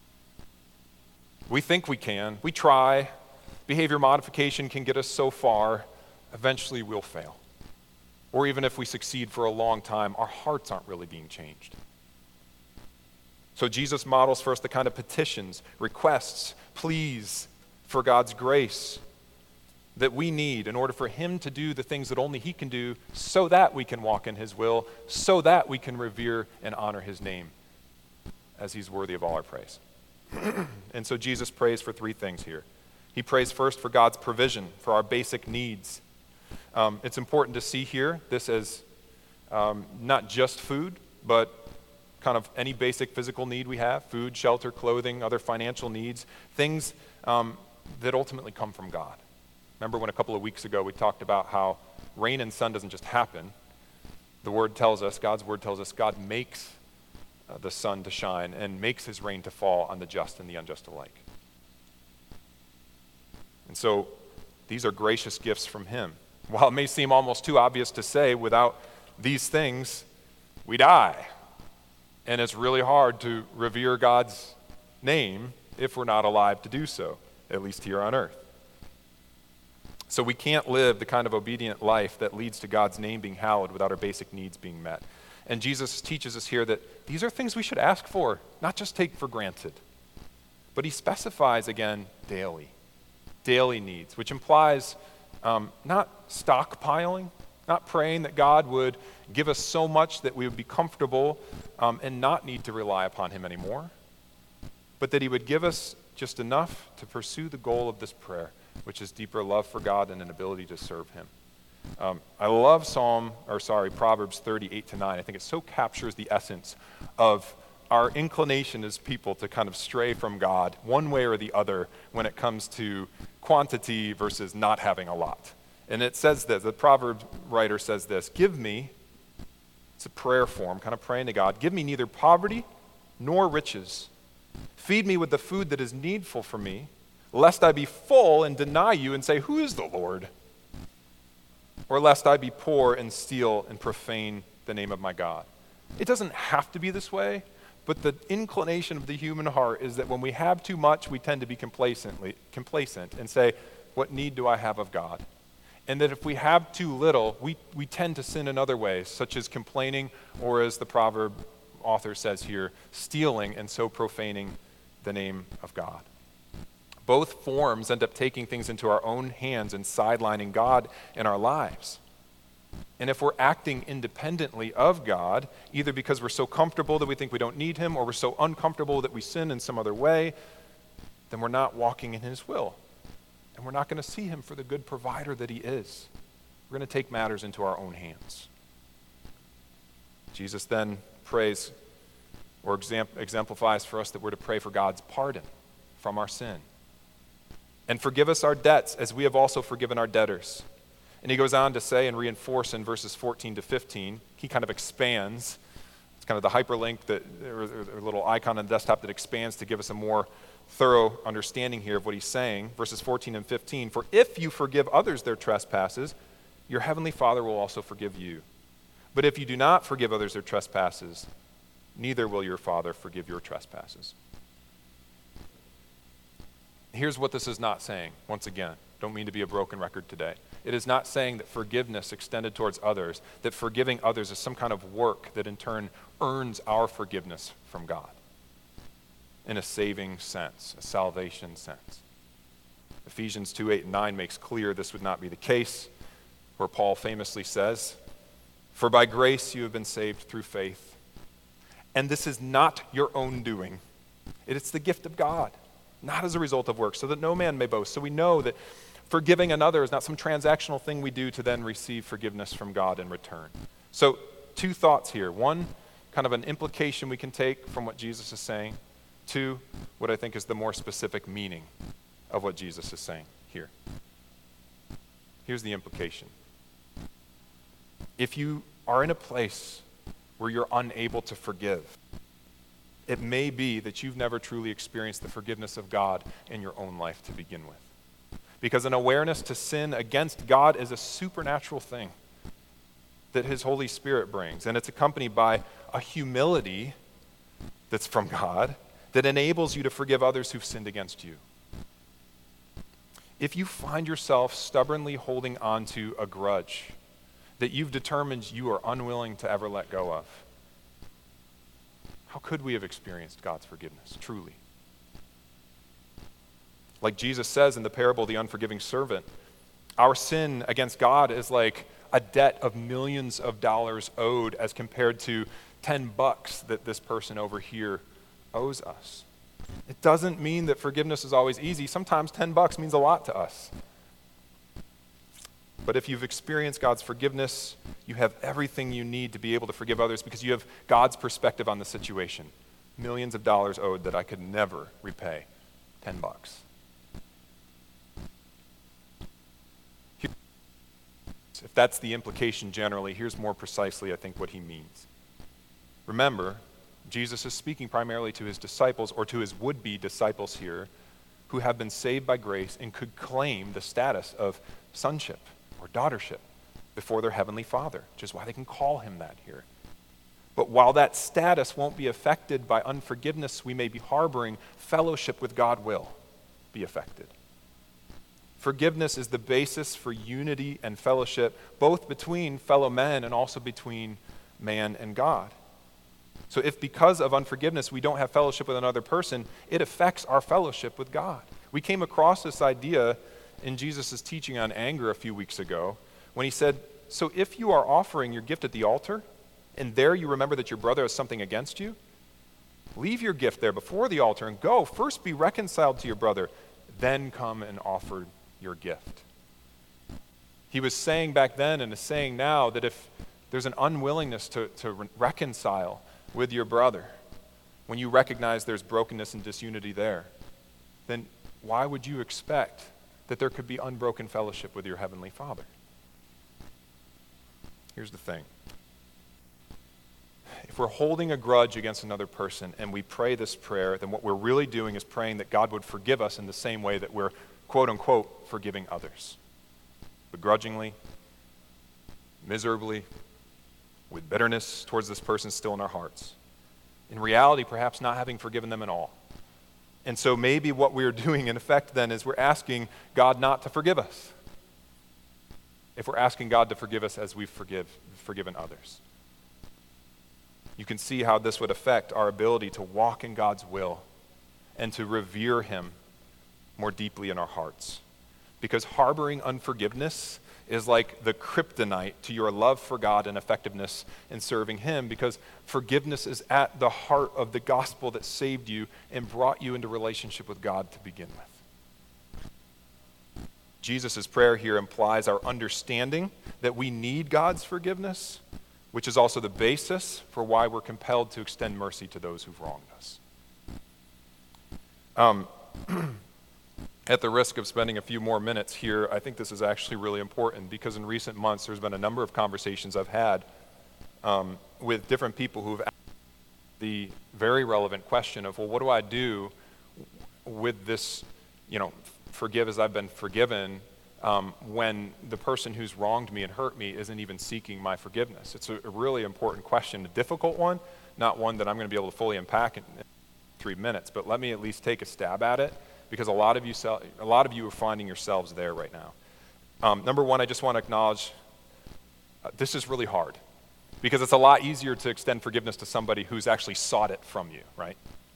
We think we can. We try. Behavior modification can get us so far. Eventually, we'll fail. Or even if we succeed for a long time, our hearts aren't really being changed. So Jesus models for us the kind of petitions, requests, pleas for God's grace that we need in order for him to do the things that only he can do so that we can walk in his will, so that we can revere and honor his name as he's worthy of all our praise. And so Jesus prays for three things here. He prays first for God's provision for our basic needs. Um, it's important to see here this as um, not just food, but kind of any basic physical need we have, food, shelter, clothing, other financial needs, things um, that ultimately come from God. Remember when a couple of weeks ago we talked about how rain and sun doesn't just happen. The word tells us, God's word tells us, God makes uh, the sun to shine and makes his rain to fall on the just and the unjust alike. And so these are gracious gifts from him. While it may seem almost too obvious to say, without these things, we die. And it's really hard to revere God's name if we're not alive to do so, at least here on earth. So we can't live the kind of obedient life that leads to God's name being hallowed without our basic needs being met. And Jesus teaches us here that these are things we should ask for, not just take for granted. But he specifies, again, daily. Daily needs, which implies um, not stockpiling, not praying that God would give us so much that we would be comfortable um, and not need to rely upon him anymore, but that he would give us just enough to pursue the goal of this prayer, which is deeper love for God and an ability to serve him. Um, I love Psalm, or sorry, Proverbs thirty-eight to nine. I think it so captures the essence of our inclination as people to kind of stray from God one way or the other when it comes to quantity versus not having a lot. And it says this, the Proverbs writer says this, give me, it's a prayer form, kind of praying to God, give me neither poverty nor riches. Feed me with the food that is needful for me, lest I be full and deny you and say, who is the Lord? Or lest I be poor and steal and profane the name of my God. It doesn't have to be this way, but the inclination of the human heart is that when we have too much, we tend to be complacently, complacent and say, what need do I have of God? And that if we have too little, we, we tend to sin in other ways, such as complaining, or as the proverb author says here, stealing and so profaning the name of God. Both forms end up taking things into our own hands and sidelining God in our lives. And if we're acting independently of God, either because we're so comfortable that we think we don't need him, or we're so uncomfortable that we sin in some other way, then we're not walking in his will. And we're not going to see him for the good provider that he is. We're going to take matters into our own hands. Jesus then prays or exemplifies for us that we're to pray for God's pardon from our sin. And forgive us our debts as we have also forgiven our debtors. And he goes on to say and reinforce in verses fourteen to fifteen, he kind of expands. It's kind of the hyperlink, that, or, or a little icon on the desktop that expands to give us a more thorough understanding here of what he's saying. Verses fourteen and fifteen, for if you forgive others their trespasses, your heavenly Father will also forgive you. But if you do not forgive others their trespasses, neither will your Father forgive your trespasses. Here's what this is not saying. Once again, don't mean to be a broken record today. It is not saying that forgiveness extended towards others, that forgiving others is some kind of work that in turn earns our forgiveness from God in a saving sense, a salvation sense. Ephesians two, eight, and nine makes clear this would not be the case, where Paul famously says, for by grace you have been saved through faith. And this is not your own doing. It is the gift of God, not as a result of works, so that no man may boast. So we know that forgiving another is not some transactional thing we do to then receive forgiveness from God in return. So two thoughts here. One, kind of an implication we can take from what Jesus is saying. Two, what I think is the more specific meaning of what Jesus is saying here. Here's the implication. If you are in a place where you're unable to forgive, it may be that you've never truly experienced the forgiveness of God in your own life to begin with. Because an awareness to sin against God is a supernatural thing that his Holy Spirit brings. And it's accompanied by a humility that's from God that enables you to forgive others who've sinned against you. If you find yourself stubbornly holding on to a grudge that you've determined you are unwilling to ever let go of, how could we have experienced God's forgiveness, truly? Like Jesus says in the parable of the unforgiving servant, our sin against God is like a debt of millions of dollars owed as compared to ten bucks that this person over here owes us. It doesn't mean that forgiveness is always easy. Sometimes ten bucks means a lot to us. But if you've experienced God's forgiveness, you have everything you need to be able to forgive others because you have God's perspective on the situation. Millions of dollars owed that I could never repay. Ten bucks. If that's the implication generally, here's more precisely, I think, what he means. Remember, Jesus is speaking primarily to his disciples, or to his would-be disciples here, who have been saved by grace and could claim the status of sonship or daughtership before their heavenly Father, which is why they can call him that here. But while that status won't be affected by unforgiveness we may be harboring, fellowship with God will be affected. Forgiveness is the basis for unity and fellowship, both between fellow men and also between man and God. So if because of unforgiveness we don't have fellowship with another person, it affects our fellowship with God. We came across this idea in Jesus' teaching on anger a few weeks ago when he said, so if you are offering your gift at the altar and there you remember that your brother has something against you, Leave your gift there before the altar and go. First be reconciled to your brother, then come and offer your gift. He was saying back then and is saying now that if there's an unwillingness to, to re- reconcile with your brother, when you recognize there's brokenness and disunity there, then why would you expect that there could be unbroken fellowship with your Heavenly Father? Here's the thing. If we're holding a grudge against another person and we pray this prayer, then what we're really doing is praying that God would forgive us in the same way that we're, quote unquote, forgiving others. Begrudgingly, miserably, with bitterness towards this person still in our hearts. In reality, perhaps not having forgiven them at all. And so maybe what we're doing in effect then is we're asking God not to forgive us. If we're asking God to forgive us as we've forgive, forgiven others. You can see how this would affect our ability to walk in God's will and to revere Him more deeply in our hearts. Because harboring unforgiveness is like the kryptonite to your love for God and effectiveness in serving Him, because forgiveness is at the heart of the gospel that saved you and brought you into relationship with God to begin with. Jesus' prayer here implies our understanding that we need God's forgiveness, which is also the basis for why we're compelled to extend mercy to those who've wronged us. Um, at the risk of spending a few more minutes here, I think this is actually really important because in recent months there's been a number of conversations I've had um, with different people who've asked the very relevant question of, well, what do I do with this, you know, forgive as I've been forgiven, Um, when the person who's wronged me and hurt me isn't even seeking my forgiveness? It's a, a really important question, a difficult one, not one that I'm going to be able to fully unpack in, in three minutes, but let me at least take a stab at it, because a lot of you, a lot of you are finding yourselves there right now. Um, number one, I just want to acknowledge uh, this is really hard, because it's a lot easier to extend forgiveness to somebody who's actually sought it from you, right?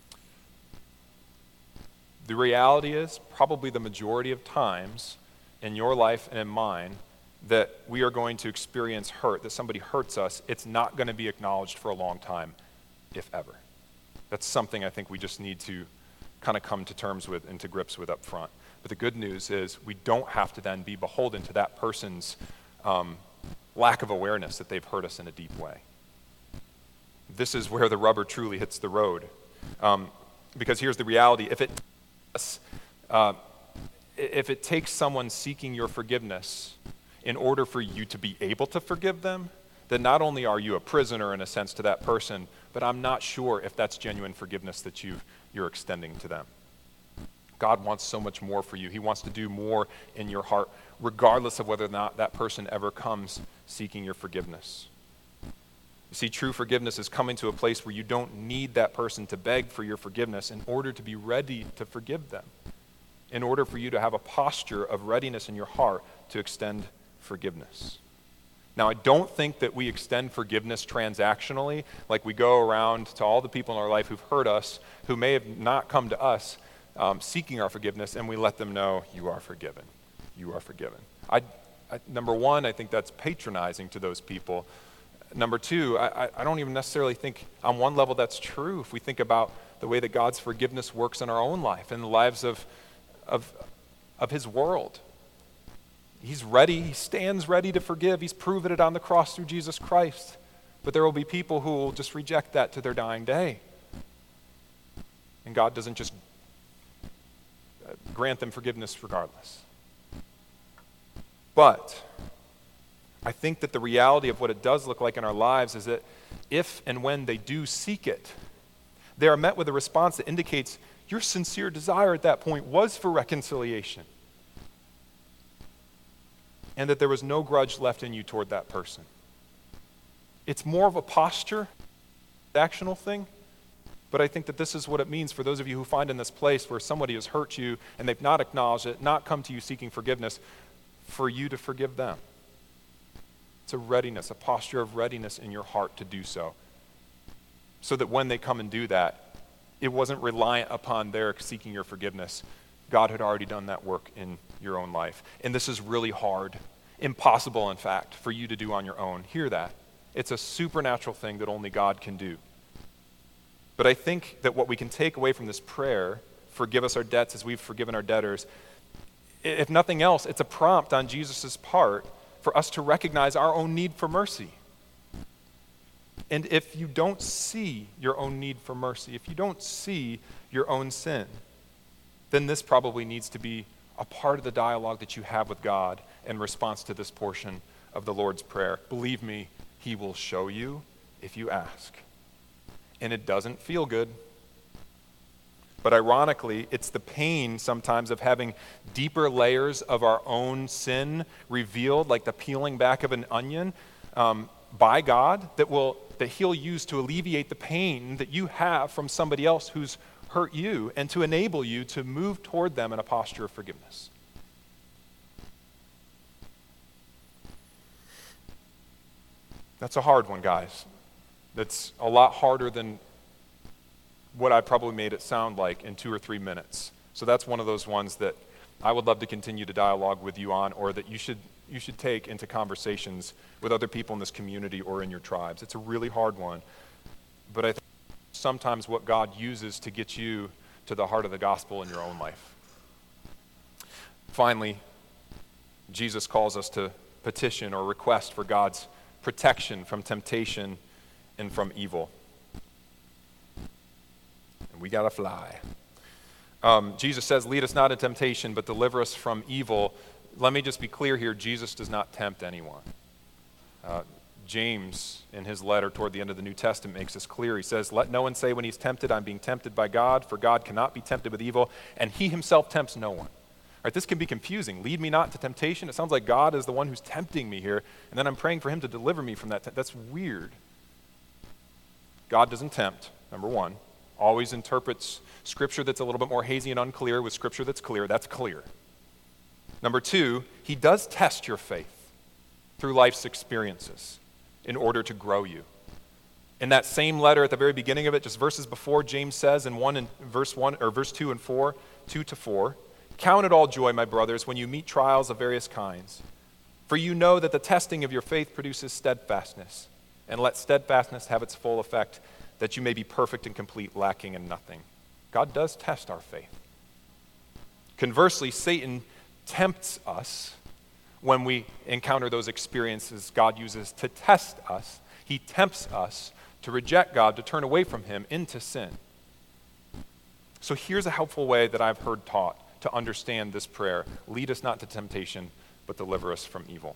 The reality is, probably the majority of times in your life and in mine, that we are going to experience hurt, that somebody hurts us, it's not going to be acknowledged for a long time, if ever. That's something I think we just need to kind of come to terms with and to grips with up front. But the good news is we don't have to then be beholden to that person's um, lack of awareness that they've hurt us in a deep way. This is where the rubber truly hits the road. Um, because here's the reality. If it uh, If it takes someone seeking your forgiveness in order for you to be able to forgive them, then not only are you a prisoner in a sense to that person, but I'm not sure if that's genuine forgiveness that you've, you're extending to them. God wants so much more for you. He wants to do more in your heart, regardless of whether or not that person ever comes seeking your forgiveness. You see, true forgiveness is coming to a place where you don't need that person to beg for your forgiveness in order to be ready to forgive them, in order for you to have a posture of readiness in your heart to extend forgiveness. Now, I don't think that we extend forgiveness transactionally, like we go around to all the people in our life who've hurt us, who may have not come to us um, seeking our forgiveness, and we let them know, you are forgiven, you are forgiven. I, I, number one, I think that's patronizing to those people. Number two, I, I don't even necessarily think on one level that's true if we think about the way that God's forgiveness works in our own life, in the lives of Of, of his world. He's ready, he stands ready to forgive. He's proven it on the cross through Jesus Christ. But there will be people who will just reject that to their dying day. And God doesn't just grant them forgiveness regardless. But I think that the reality of what it does look like in our lives is that if and when they do seek it, they are met with a response that indicates your sincere desire at that point was for reconciliation, and that there was no grudge left in you toward that person. It's more of a posture, actional thing, but I think that this is what it means for those of you who find in this place where somebody has hurt you and they've not acknowledged it, not come to you seeking forgiveness, for you to forgive them. It's a readiness, a posture of readiness in your heart to do so, so that when they come and do that, it wasn't reliant upon their seeking your forgiveness. God had already done that work in your own life. And this is really hard, impossible, in fact, for you to do on your own. Hear that. It's a supernatural thing that only God can do. But I think that what we can take away from this prayer, forgive us our debts as we've forgiven our debtors, if nothing else, it's a prompt on Jesus' part for us to recognize our own need for mercy. And if you don't see your own need for mercy, if you don't see your own sin, then this probably needs to be a part of the dialogue that you have with God in response to this portion of the Lord's Prayer. Believe me, he will show you if you ask. And it doesn't feel good. But ironically, it's the pain sometimes of having deeper layers of our own sin revealed, like the peeling back of an onion, um, by God, that will that he'll use to alleviate the pain that you have from somebody else who's hurt you, and to enable you to move toward them in a posture of forgiveness. That's a hard one, guys. That's a lot harder than what I probably made it sound like in two or three minutes. So that's one of those ones that I would love to continue to dialogue with you on, or that you should you should take into conversations with other people in this community or in your tribes. It's a really hard one. But I think sometimes what God uses to get you to the heart of the gospel in your own life. Finally, Jesus calls us to petition or request for God's protection from temptation and from evil. And we gotta fly. Um, Jesus says, lead us not into temptation, but deliver us from evil. Let me just be clear here, Jesus does not tempt anyone. Uh, James, in his letter toward the end of the New Testament, makes this clear. He says, let no one say when he's tempted, I'm being tempted by God, for God cannot be tempted with evil, and he himself tempts no one. All right, this can be confusing. Lead me not to temptation. It sounds like God is the one who's tempting me here, and then I'm praying for him to deliver me from that. Te- That's weird. God doesn't tempt, number one. Always interprets Scripture that's a little bit more hazy and unclear with Scripture that's clear. That's clear. Number two, he does test your faith through life's experiences in order to grow you. In that same letter at the very beginning of it, just verses before, James says in one and verse one or verse two and four, two to four, count it all joy, my brothers, when you meet trials of various kinds. For you know that the testing of your faith produces steadfastness, and let steadfastness have its full effect, that you may be perfect and complete, lacking in nothing. God does test our faith. Conversely, Satan tempts us when we encounter those experiences God uses to test us. He tempts us to reject God, to turn away from him into sin. So here's a helpful way that I've heard taught to understand this prayer. Lead us not to temptation, but deliver us from evil.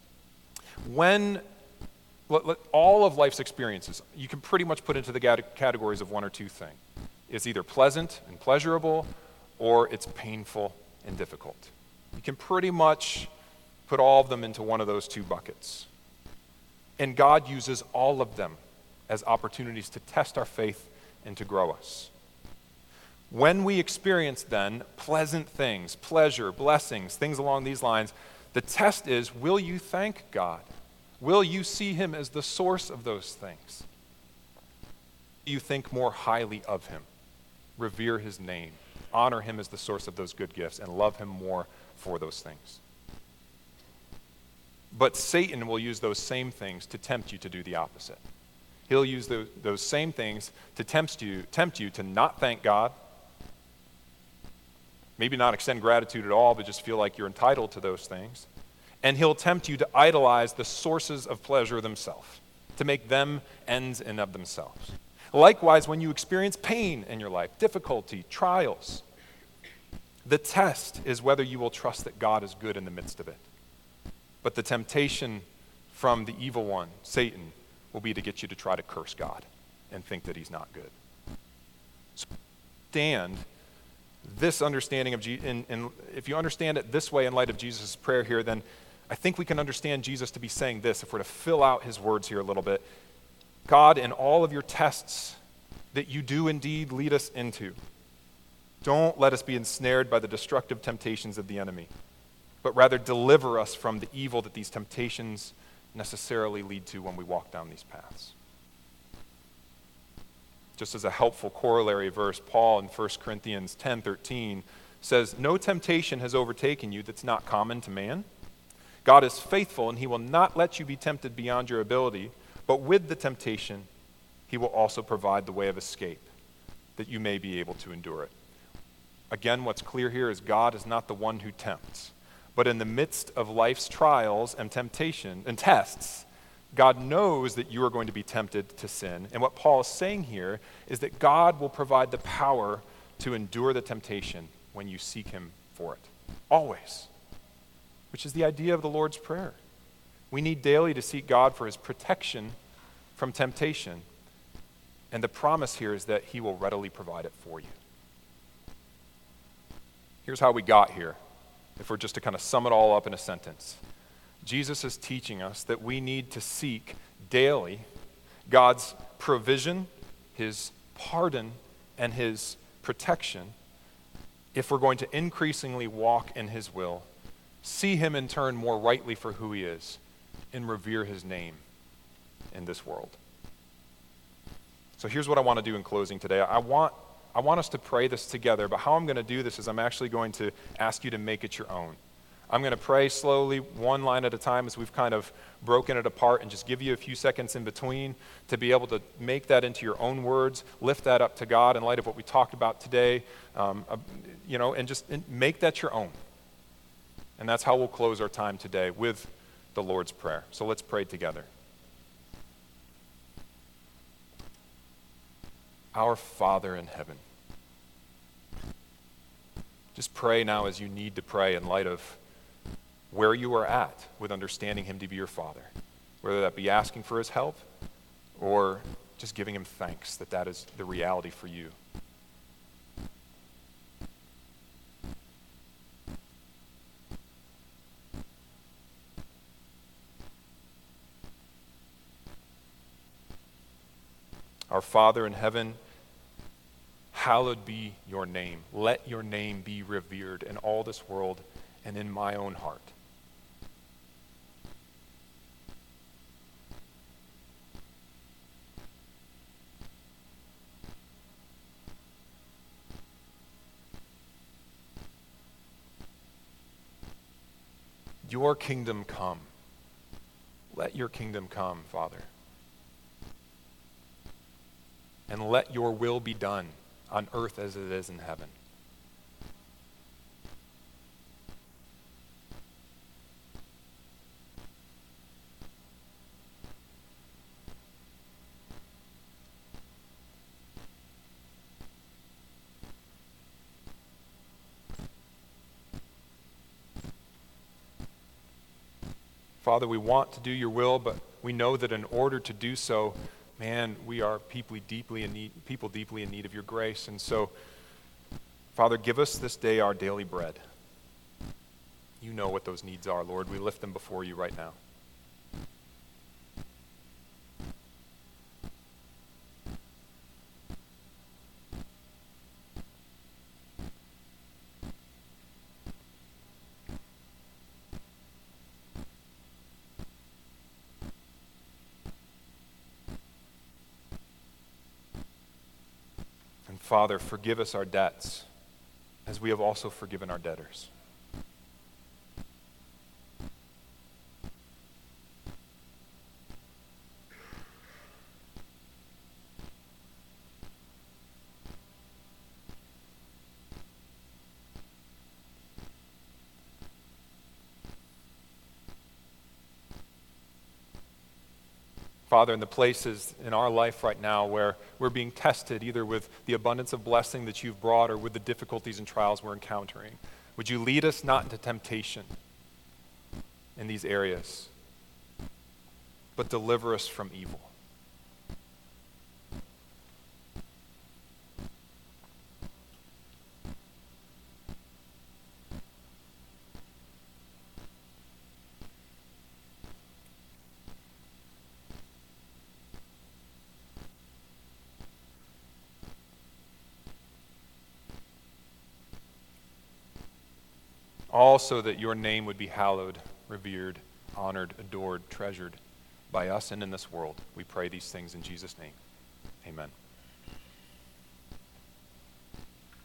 When let, let, all of life's experiences, you can pretty much put into the categories of one or two things. It's either pleasant and pleasurable, or it's painful and difficult. You can pretty much put all of them into one of those two buckets. And God uses all of them as opportunities to test our faith and to grow us. When we experience then pleasant things, pleasure, blessings, things along these lines, the test is, will you thank God? Will you see him as the source of those things? Do you think more highly of him? Revere his name. Honor him as the source of those good gifts, and love him more for those things. But Satan will use those same things to tempt you to do the opposite. He'll use those, those same things to tempt you, tempt you to not thank God, maybe not extend gratitude at all, but just feel like you're entitled to those things. And he'll tempt you to idolize the sources of pleasure themselves, to make them ends in of themselves. Likewise, when you experience pain in your life, difficulty, trials, the test is whether you will trust that God is good in the midst of it. But the temptation from the evil one, Satan, will be to get you to try to curse God and think that he's not good. So understand this understanding of Jesus, and, and if you understand it this way in light of Jesus' prayer here, then I think we can understand Jesus to be saying this, if we're to fill out his words here a little bit. God, in all of your tests that you do indeed lead us into, don't let us be ensnared by the destructive temptations of the enemy, but rather deliver us from the evil that these temptations necessarily lead to when we walk down these paths. Just as a helpful corollary verse, Paul in First Corinthians ten thirteen says, no temptation has overtaken you that's not common to man. God is faithful, and he will not let you be tempted beyond your ability, but with the temptation, he will also provide the way of escape, that you may be able to endure it. Again, what's clear here is God is not the one who tempts. But in the midst of life's trials and temptation and tests, God knows that you are going to be tempted to sin. And what Paul is saying here is that God will provide the power to endure the temptation when you seek him for it. Always. Which is the idea of the Lord's Prayer. We need daily to seek God for his protection from temptation. And the promise here is that he will readily provide it for you. Here's how we got here, if we're just to kind of sum it all up in a sentence. Jesus is teaching us that we need to seek daily God's provision, his pardon, and his protection if we're going to increasingly walk in his will, see him in turn more rightly for who he is, and revere his name in this world. So here's what I want to do in closing today. I want I want us to pray this together, but how I'm going to do this is I'm actually going to ask you to make it your own. I'm going to pray slowly, one line at a time, as we've kind of broken it apart, and just give you a few seconds in between to be able to make that into your own words, lift that up to God in light of what we talked about today, um, uh, you know, and just and make that your own. And that's how we'll close our time today, with the Lord's Prayer. So let's pray together. Our Father in heaven. Just pray now as you need to pray in light of where you are at with understanding him to be your Father, whether that be asking for his help or just giving him thanks that that is the reality for you. Our Father in heaven, hallowed be your name. Let your name be revered in all this world and in my own heart. Your kingdom come. Let your kingdom come, Father. And let your will be done on earth as it is in heaven. Father, we want to do your will, but we know that in order to do so, man, we are people deeply in need, people deeply in need of your grace. And so, Father, give us this day our daily bread. You know what those needs are, Lord. We lift them before you right now. Father, forgive us our debts, as we have also forgiven our debtors. Father, in the places in our life right now where we're being tested, either with the abundance of blessing that you've brought or with the difficulties and trials we're encountering, would you lead us not into temptation in these areas, but deliver us from evil? Also that your name would be hallowed, revered, honored, adored, treasured by us and in this world. We pray these things in Jesus' name. Amen.